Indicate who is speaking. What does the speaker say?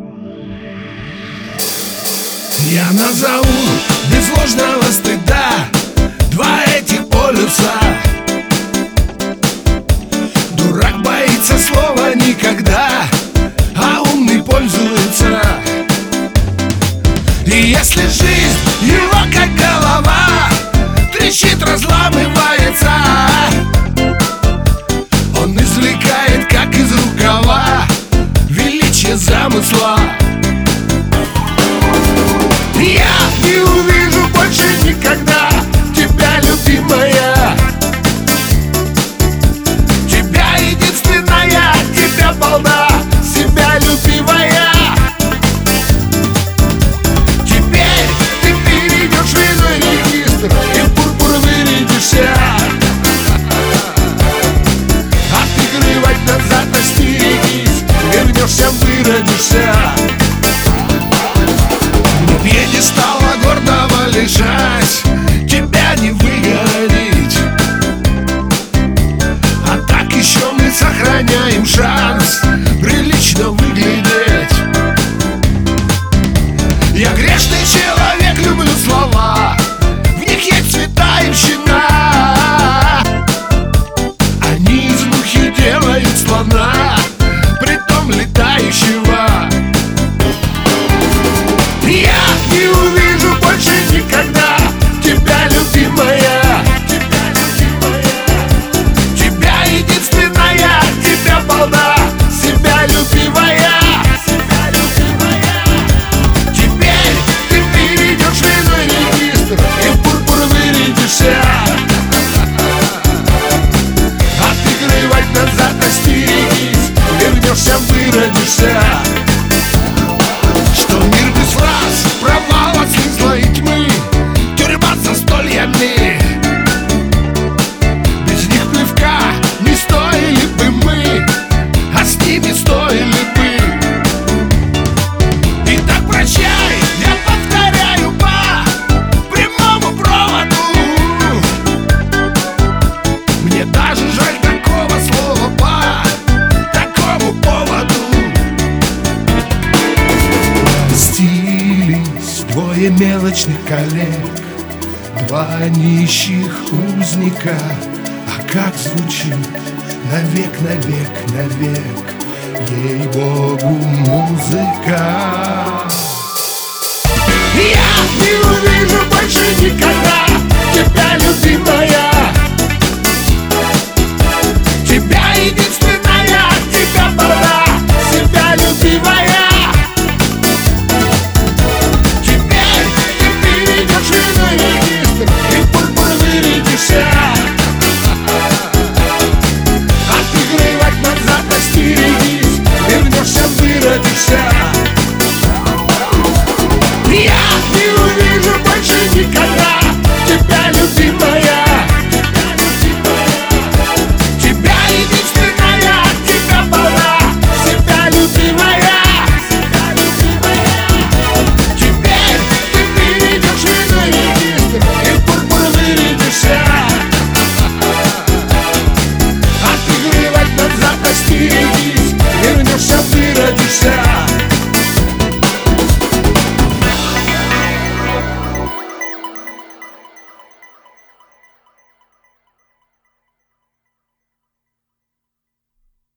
Speaker 1: Я назову без ложного стыда два этих полюса. Дурак боится слова никогда, а умный пользуется. И если жизнь его как голова трещит, разламывается, он извлекает как из рукава величие замысла. Я не увижу больше никогда тебя, любимая, тебя единственная, тебя полна, себя любимая. Теперь ты перейдешь в иной регистр и в пурпур вырядишься. Отыгрывать назад остерегись, вернешься, выродишься. Пьедестала гордого лежать, тебя не выгородить. А так еще мы сохраняем шанс прилично выглядеть. Я грешный человек, люблю слова, в них есть цветающина. Они из мухи делают слона, притом летающего. Я не увижу больше никогда тебя, любимая, тебя единственная, тебя полна, себя любимая. Теперь ты перейдешь в иной регистр и в пурпур вырядишься. Отыгрывать назад остерегись, вернешься, выродишься. Что мир без фраз, провал от смысла и тьмы, тюрьма с застольями. Без них плевка не стоили бы мы, а с ними стоили бы. Итак, прощай, я повторяю по прямому проводу. Мне даже жаль такого слова по такому поводу. Двое мелочных коллег, два нищих узника. А как звучит навек, навек, навек, ей-богу, музыка.